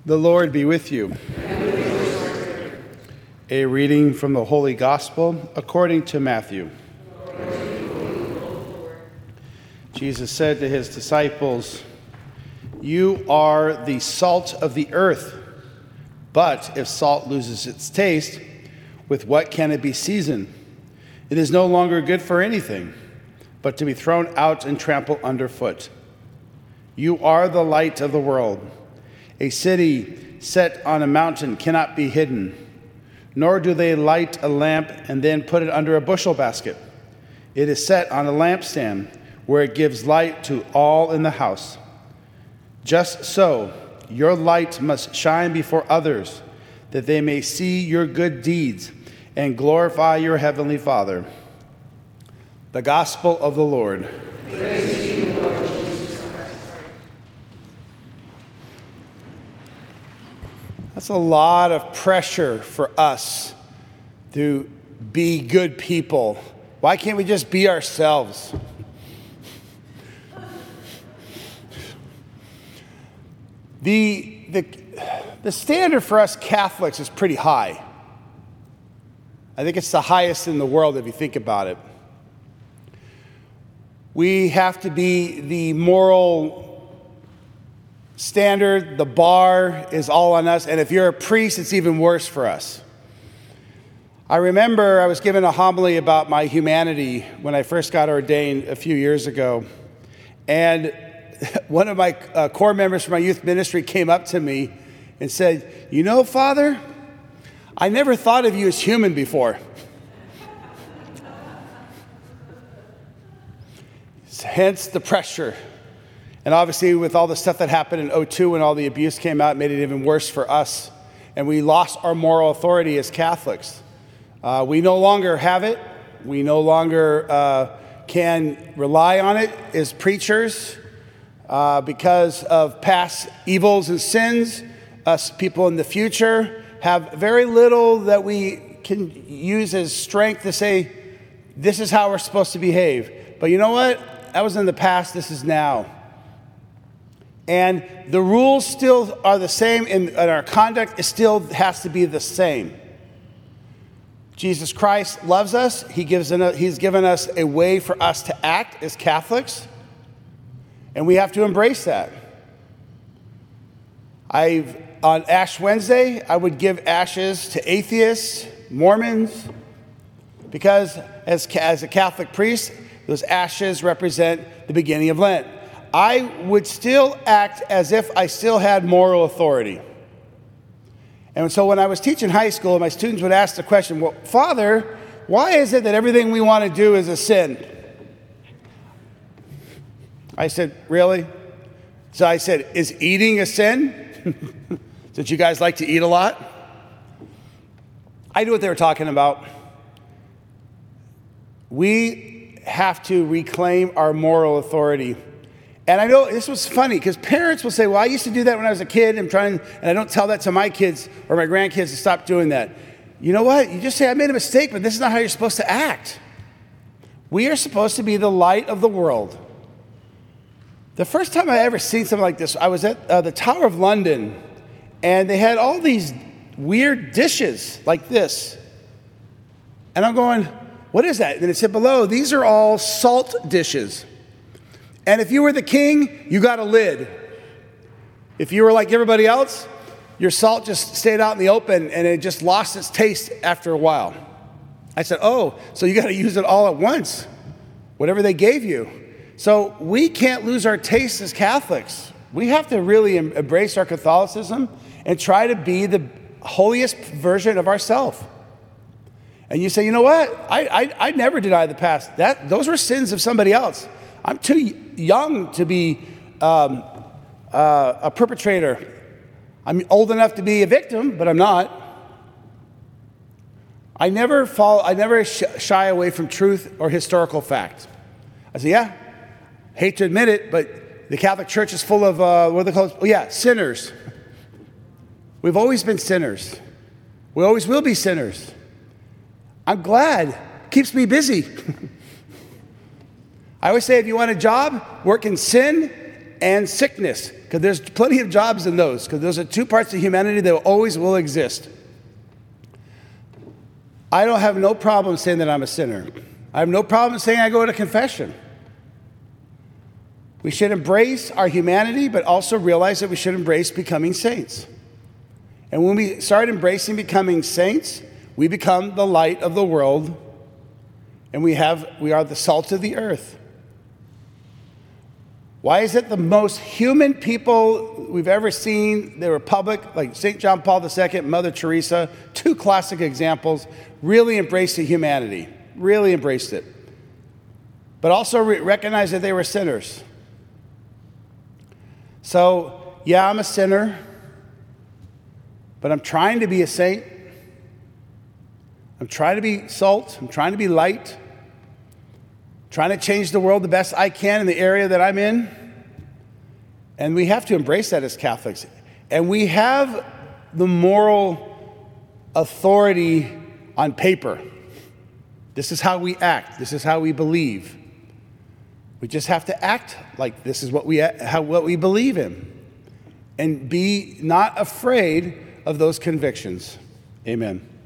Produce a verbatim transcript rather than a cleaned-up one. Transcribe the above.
The Lord be with you. A reading from the Holy Gospel according to Matthew. Jesus said to his disciples, "You are the salt of the earth, but if salt loses its taste, with what can it be seasoned? It is no longer good for anything, but to be thrown out and trampled underfoot. You are the light of the world. A city set on a mountain cannot be hidden, nor do they light a lamp and then put it under a bushel basket. It is set on a lampstand, where it gives light to all in the house. Just so, your light must shine before others, that they may see your good deeds and glorify your heavenly Father." The Gospel of the Lord. Praise to you, Lord Jesus Christ. That's a lot of pressure for us to be good people. Why can't we just be ourselves? The, the, the standard for us Catholics is pretty high. I think it's the highest in the world if you think about it. We have to be the moral standard. The bar is all on us. And if you're a priest, it's even worse for us. I remember I was given a homily about my humanity when I first got ordained a few years ago. And one of my uh, core members from my youth ministry came up to me and said, "You know, Father, I never thought of you as human before." Hence the pressure. And obviously with all the stuff that happened in oh two when all the abuse came out, it made it even worse for us. And we lost our moral authority as Catholics. Uh, we no longer have it. We no longer uh, can rely on it as preachers uh, because of past evils and sins. Us people in the future have very little that we can use as strength to say, this is how we're supposed to behave. But you know what? That was in the past, this is now. And the rules still are the same, and our conduct is still has to be the same. Jesus Christ loves us. He gives an, he's given us a way for us to act as Catholics, and we have to embrace that. I've, on Ash Wednesday, I would give ashes to atheists, Mormons, because as, as a Catholic priest, those ashes represent the beginning of Lent. I would still act as if I still had moral authority. And so when I was teaching high school, my students would ask the question, "Well, Father, why is it that everything we want to do is a sin?" I said, "Really?" So I said, "Is eating a sin?" Since you guys like to eat a lot. I knew what they were talking about. We have to reclaim our moral authority. And I know this was funny because parents will say, "Well, I used to do that when I was a kid. I'm trying, and I don't tell that to my kids or my grandkids to stop doing that." You know what? You just say, "I made a mistake, but this is not how you're supposed to act." We are supposed to be the light of the world. The first time I ever seen something like this, I was at uh, the Tower of London, and they had all these weird dishes like this. And I'm going, "What is that?" And it said below, "These are all salt dishes. And if you were the king, you got a lid. If you were like everybody else, your salt just stayed out in the open and it just lost its taste after a while." I said, "Oh, so you got to use it all at once, whatever they gave you." So we can't lose our taste as Catholics. We have to really em- embrace our Catholicism and try to be the holiest version of ourselves. And you say, "You know what? I, I, I never deny the past. That, those were sins of somebody else. I'm too young to be um, uh, a perpetrator. I'm old enough to be a victim, but I'm not." I never fall. I never sh- shy away from truth or historical fact. I say, "Yeah, hate to admit it, but the Catholic Church is full of uh, what are they called? Oh yeah, sinners. We've always been sinners. We always will be sinners. I'm glad. Keeps me busy." I always say, if you want a job, work in sin and sickness. because there's plenty of jobs in those, because those are two parts of humanity that always will exist. I don't have no problem saying that I'm a sinner. I have no problem saying I go to confession. We should embrace our humanity, but also realize that we should embrace becoming saints. And when we start embracing becoming saints, we become the light of the world, and we have we are the salt of the earth. Why is it the most human people we've ever seen, the Republic, like Saint John Paul the Second, Mother Teresa, two classic examples, really embraced the humanity, really embraced it, but also re- recognized that they were sinners. So, yeah, I'm a sinner, but I'm trying to be a saint. I'm trying to be salt. I'm trying to be light. Trying to change the world the best I can in the area that I'm in. And we have to embrace that as Catholics. And we have the moral authority on paper. This is how we act. This is how we believe. We just have to act like this is what we, how, what we believe in. And be not afraid of those convictions. Amen.